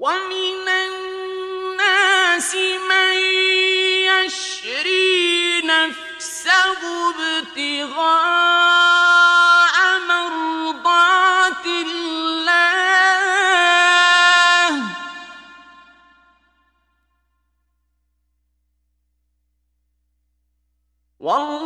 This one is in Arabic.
ومن الناس من يشري نفسه ابتغاء مرضات الله والله